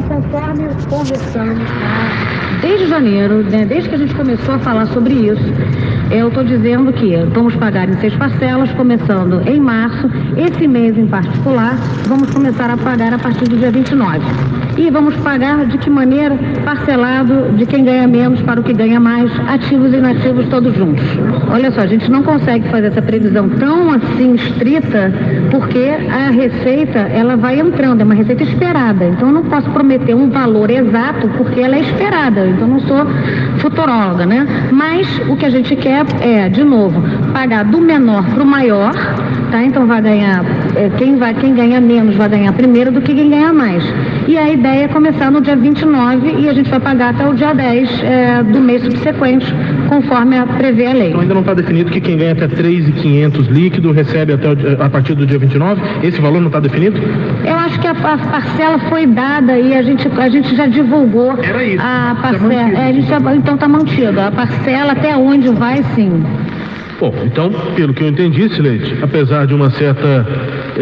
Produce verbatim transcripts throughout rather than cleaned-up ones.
conforme conversamos tá? desde janeiro, né, desde que a gente começou a falar sobre isso, eu estou dizendo que vamos pagar em seis parcelas, começando em março. Esse mês em particular, vamos começar a pagar a partir do dia vinte e nove. E vamos pagar de que maneira? Parcelado de quem ganha menos para o que ganha mais, ativos e inativos todos juntos. Olha só, a gente não consegue fazer essa previsão tão assim estrita, porque a receita, ela vai entrando, é uma receita esperada. Então eu não posso prometer um valor exato, porque ela é esperada. Então eu não sou futuróloga, né? Mas o que a gente quer é, de novo, pagar do menor para o maior, tá? Então vai ganhar, é, quem, vai, quem ganha menos vai ganhar primeiro do que quem ganha mais. E a ideia é começar no dia vinte e nove e a gente vai pagar até o dia dez é, do mês subsequente, conforme a, prevê a lei. Então ainda não está definido que quem ganha até três mil e quinhentos líquido recebe até o, a partir do dia vinte e nove? Esse valor não está definido? Eu acho que a, a parcela foi dada e a gente, a gente já divulgou. Era isso. A parcela, tá é, a gente já, então está mantido. A parcela até onde vai, sim. Bom, então, pelo que eu entendi, Sileide, apesar de uma certa, é,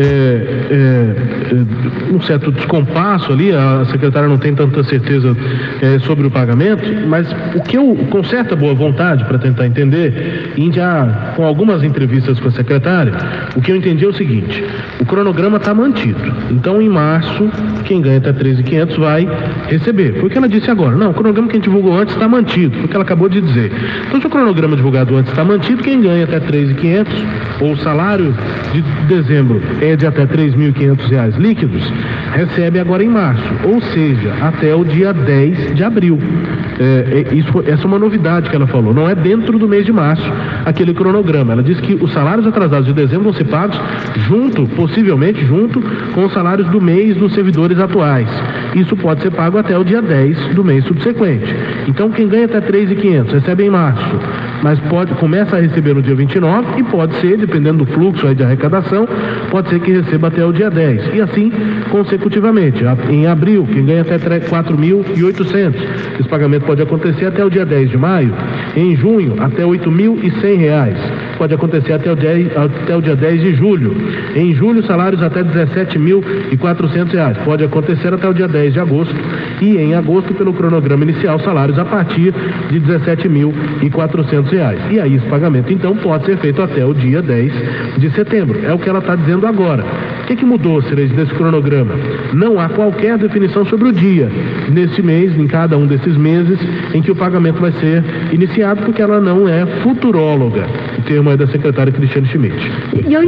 é, um certo descompasso ali, a secretária não tem tanta certeza é, sobre o pagamento, mas o que eu, com certa boa vontade para tentar entender, e já com algumas entrevistas com a secretária, o que eu entendi é o seguinte: o cronograma está mantido. Então, em março, quem ganha até três mil e quinhentos vai receber. Foi o que ela disse agora. Não, o cronograma que a gente divulgou antes está mantido, foi o que ela acabou de dizer. Então, se o cronograma divulgado antes está mantido, quem ganha até três mil e quinhentos, ou o salário de dezembro é de até três mil e quinhentos reais líquidos, recebe agora em março, ou seja, até o dia dez de abril. É, é, isso, essa é uma novidade que ela falou, não é dentro do mês de março aquele cronograma. Ela disse que os salários atrasados de dezembro vão ser pagos junto, possivelmente junto com os salários do mês dos servidores atuais. Isso pode ser pago até o dia dez do mês subsequente. Então quem ganha até três mil e quinhentos recebe em março, mas pode, começa a receber no dia vinte e nove e pode ser, dependendo do fluxo aí de arrecadação, pode ser que receba até o dia dez. E assim, consecutivamente. Em abril, quem ganha até quatro mil e oitocentos, esse pagamento pode acontecer até o dia dez de maio. Em junho, até oito mil e cem reais. Pode acontecer até o, dez, até o dia dez de julho. Em julho, salários até dezessete mil e quatrocentos reais. Pode acontecer até o dia dez de agosto. E em agosto, pelo cronograma inicial, salários a partir de dezessete mil e quatrocentos reais. E aí esse pagamento, então, pode ser feito até o dia dez de setembro. É o que ela está dizendo agora. O que, que mudou, Cereja, desse cronograma? Não há qualquer definição sobre o dia, nesse mês, em cada um desses meses, em que o pagamento vai ser iniciado, porque ela não é futuróloga. O termo é da secretária Cristiane Schmidt. E eu